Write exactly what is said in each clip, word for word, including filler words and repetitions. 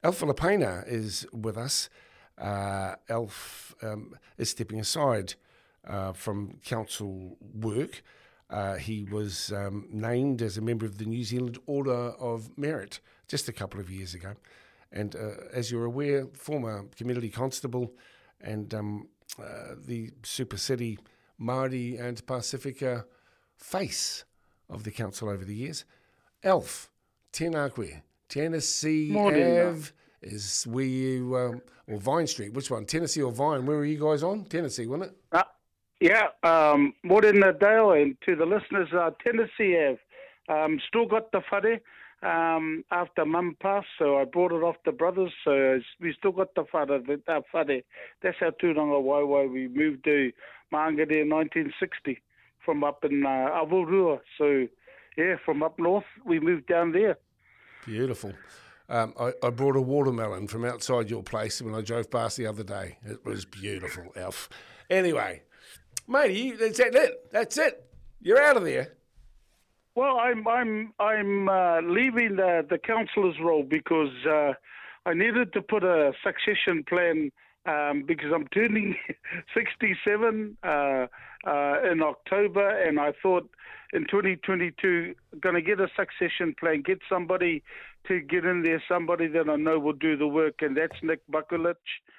Alf Filipina is with us. Uh, Alf um, is stepping aside uh, from council work. Uh, he was um, named as a member of the New Zealand Order of Merit just a couple of years ago. And uh, as you're aware, former community constable and um, uh, the Super City Māori and Pasifika face of the council over the years. Alf, tēnā koe. Tennessee Ave is where you, um, or Vine Street, which one? Tennessee or Vine? Where were you guys on? Tennessee, wasn't it? Uh, yeah, um, Morena Dale, and to the listeners, uh, Tennessee Ave. Um, still got the whare um, after Mum passed, so I brought it off the brothers, so we still got the whare. The, uh, whare. That's our tūranga waiwai. We moved to Māngere in nineteen sixty from up in uh, Avarua. So, yeah, from up north, we moved down there. Beautiful. Um, I, I brought a watermelon from outside your place when I drove past the other day. It was beautiful, Alf. Anyway, matey, that's it. That's it. You're out of there. Well, I'm I'm I'm uh, leaving the the councillor's role because uh, I needed to put a succession plan um, because I'm turning sixty-seven uh, uh, in October, and I thought in twenty twenty-two, going to get a succession plan, get somebody to get in there, somebody that I know will do the work, and that's Nick Bakulich.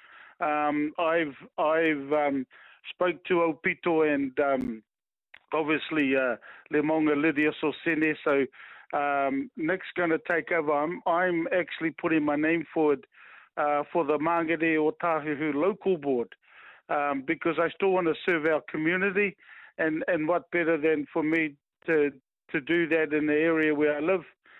Um, I've I've um, spoke to Opito and um, obviously uh, Lemonga Lydia Sosene, so um, Nick's going to take over. I'm, I'm actually putting my name forward uh, for the Māngere Otahuhu local board um, because I still want to serve our community, and, and what better than for me to to do that in the area where I live.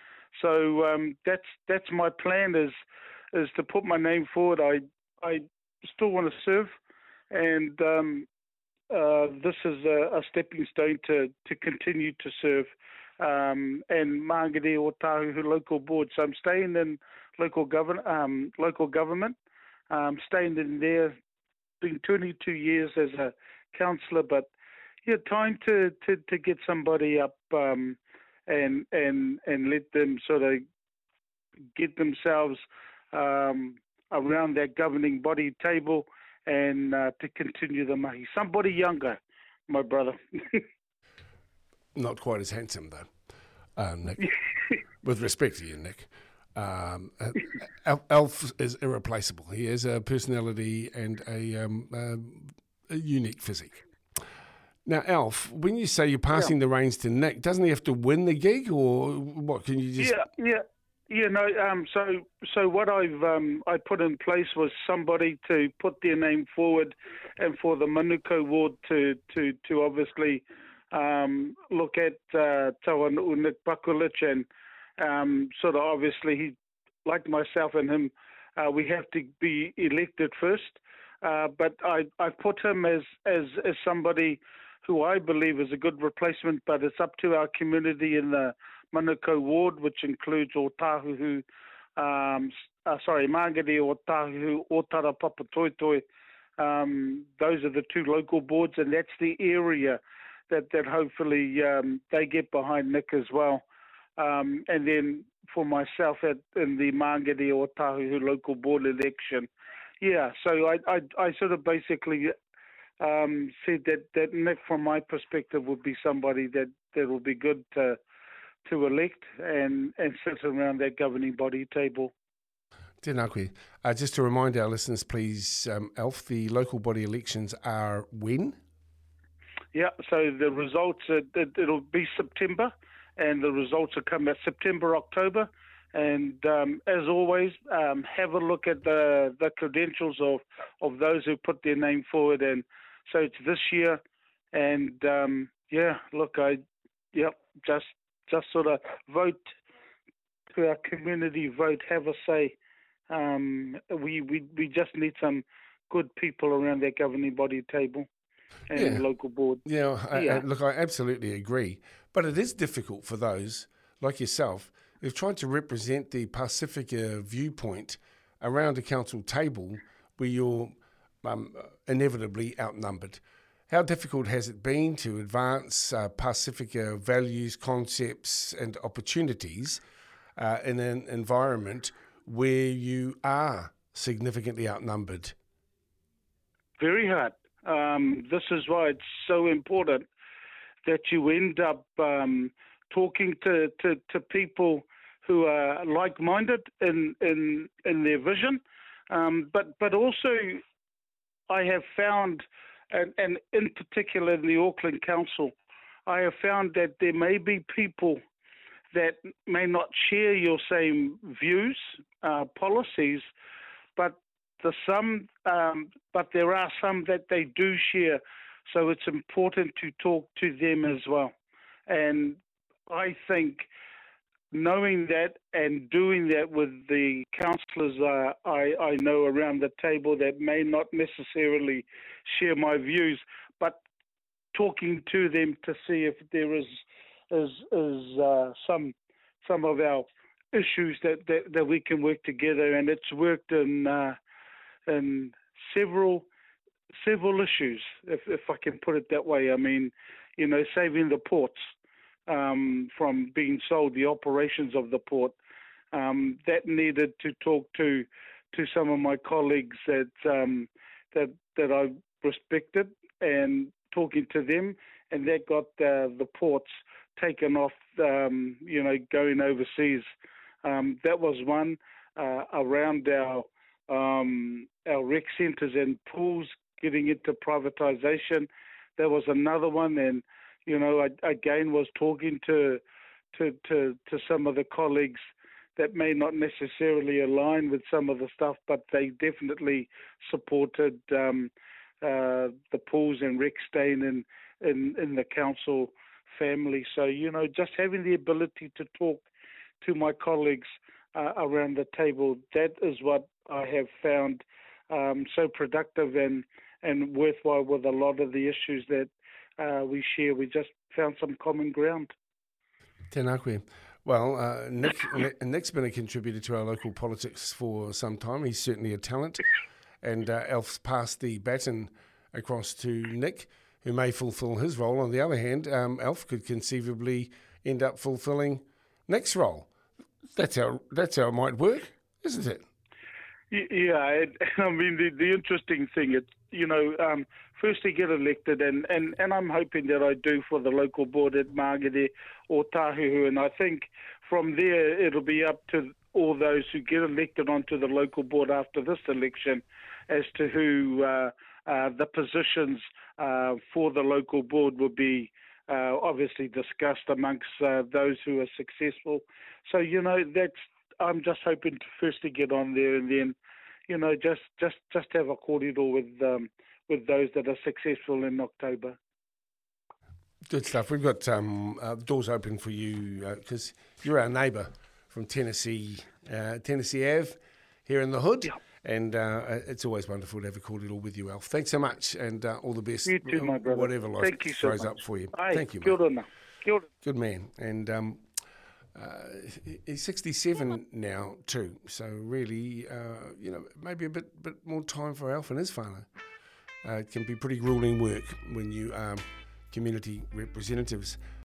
So um, that's that's my plan is is to put my name forward. I I still want to serve, and um, uh, this is a, a stepping stone to, to continue to serve. Um, and Māngere Otahuhu local board. So I'm staying in local government. Um, local government. Um, staying in there. Been twenty-two years as a councillor, but yeah, time to, to, to get somebody up um, and and and let them sort of get themselves um, around that governing body table and uh, to continue the mahi. Somebody younger, my brother. Not quite as handsome, though, uh, Nick. With respect to you, Nick. Um, uh, Alf is irreplaceable. He has a personality and a, um, uh, a unique physique. Now, Alf, when you say you're passing yeah. the reins to Nick, doesn't he have to win the gig, or what? Can you just? Yeah, yeah, yeah. No. Um. So, so what I've um I put in place was somebody to put their name forward, and for the Manukau ward to to to obviously um look at uh, Tawa Nick Bakulich, and um sort of obviously he, like myself and him, uh, we have to be elected first. Uh, but I I put him as as as somebody who I believe is a good replacement, but it's up to our community in the Manukau ward, which includes Otahuhu, um, uh, sorry, Māngere Otahuhu, Otara Papatoetoe. Um, those are the two local boards, and that's the area that, that hopefully um, they get behind Nick as well. Um, and then for myself at, in the Māngere Otahuhu local board election, yeah, so I, I, I sort of basically um, said that, that Nick, from my perspective, would be somebody that, that will be good to to elect and, and sit around that governing body table. Tēnā koe. Uh, just to remind our listeners, please, um, Alf, the local body elections are when? Yeah, so the results, uh, it, it'll be September, and the results will come out September, October. And um, as always, um, have a look at the, the credentials of, of those who put their name forward. And so it's this year. And um, yeah, look, I, yep, just just sort of vote to our community, vote, have a say. Um, we, we we just need some good people around that governing body table and yeah. local board. Yeah, I, yeah. I, look, I absolutely agree. But it is difficult for those like yourself who've tried to represent the Pacifica viewpoint around a council table where you're um, inevitably outnumbered. How difficult has it been to advance uh, Pacifica values, concepts and opportunities uh, in an environment where you are significantly outnumbered? Very hard. Um, this is why it's so important that you end up um, talking to, to, to people who are like-minded in in, in their vision, um, but but also I have found, and, and in particular in the Auckland Council, I have found that there may be people that may not share your same views, uh, policies, but the some, um, but there are some that they do share. So it's important to talk to them as well. And I think knowing that and doing that with the councillors uh, I, I know around the table that may not necessarily share my views, but talking to them to see if there is is, is uh, some some of our issues that, that, that we can work together. And it's worked in uh, in several several issues, if if I can put it that way. I mean, you know, saving the ports um, from being sold, the operations of the port, um, that needed to talk to to some of my colleagues that um, that that I respected, and talking to them, and that got uh, the ports taken off, um, you know, going overseas. Um, that was one. Uh, around our um, our rec centres and pools, getting into privatisation. There was another one, and you know, I, again was talking to, to to to some of the colleagues that may not necessarily align with some of the stuff, but they definitely supported um, uh, the pools and rec staying in, in in the council family. So you know, just having the ability to talk to my colleagues uh, around the table, that is what I have found um, so productive and, and worthwhile with a lot of the issues that uh, we share. We just found some common ground. Tēnā koe. Well, uh, Nick, Nick's been a contributor to our local politics for some time. He's certainly a talent. And uh, Alf's passed the baton across to Nick, who may fulfil his role. On the other hand, um, Alf could conceivably end up fulfilling Nick's role. That's how, that's how it might work, isn't it? Yeah, I mean, the, the interesting thing, it, you know, um, firstly get elected, and, and, and I'm hoping that I do for the local board at Māngere or Tāhuhu, and I think from there it'll be up to all those who get elected onto the local board after this election as to who uh, uh, the positions uh, for the local board will be uh, obviously discussed amongst uh, those who are successful. So, you know, that's, I'm just hoping to firstly get on there, and then, you know, just just, just have a cordial with um, with those that are successful in October. Good stuff. We've got um, uh, doors open for you because uh, you're our neighbour from Tennessee, uh, Tennessee Ave here in the hood. Yeah. And uh, it's always wonderful to have a cordial with you, Alf. Thanks so much, and uh, all the best. You too, my brother. Whatever life Thank you so throws much. up for you. Aye, Thank you, kia mate. ora. Kia ora. Good man. And um, uh, he's sixty-seven now too, so really, uh, you know, maybe a bit bit more time for Alf and his whānau. Uh, it can be pretty grueling work when you are community representatives.